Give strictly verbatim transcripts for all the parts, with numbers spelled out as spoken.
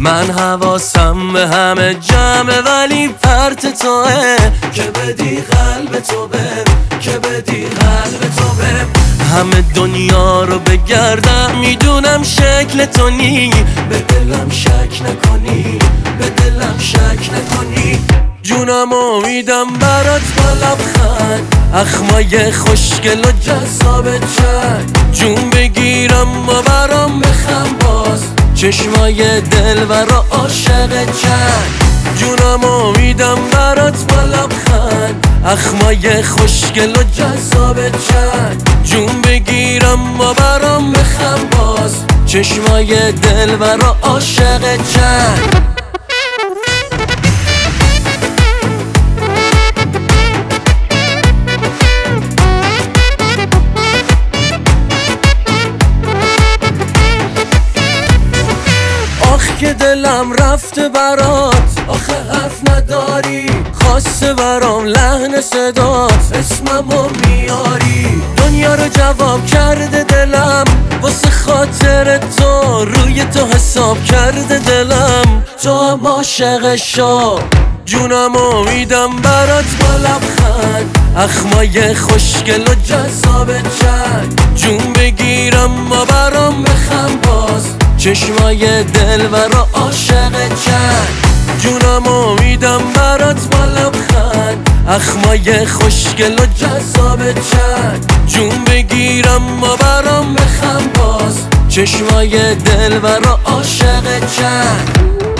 من حواسم به همه جمعه ولی پرت توه که بدی قلب تو بهم، که بدی قلب تو بهم. همه دنیا رو بگردم میدونم شکل تو نی، به دلم شک نکنی، به دلم شک نکنی. جونم امیدم برات با لبخند، اخمای خوشگل و جذاب چند. جون بگیرم و برام بخم باز، چشمای دلبر و عاشق چند. جونم امیدم برات با لبخند، اخمای خوشگل و جذاب چند. جون بگیرم و برام بخم باز، چشمای دلبر و عاشق چند. که دلم رفته برات، آخه حرف نداری، خواسته برام لحن صدات، اسممو میاری. دنیا رو جواب کرده دلم، واسه خاطر تو روی تو حساب کرده دلم. تو هم عاشق شو. جونم امیدم برات با لبخند، اخمای خوشگل و جذاب چند. جون بگیرم و برام بخم باز، چشمای دلبر و عاشق چند. جونم امیدم برات با لبخند، اخمای خوشگل و جذاب چند. جون بگیرم و برام بخم باز، چشمای دلبر و عاشق چند.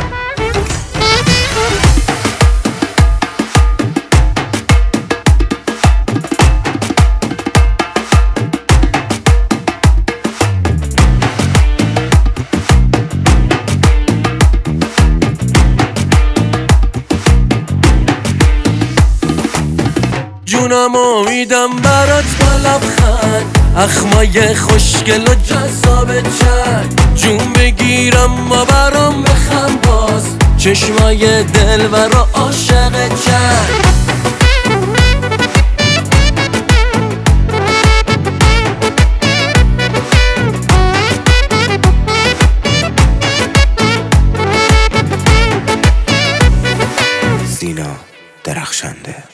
جونم امیدم برات با لبخند، اخمای خوشگل و جذاب چند. جون بگیرم و برام بخم باز، چشمای دلبر و عاشق چند. سینا درخشنده.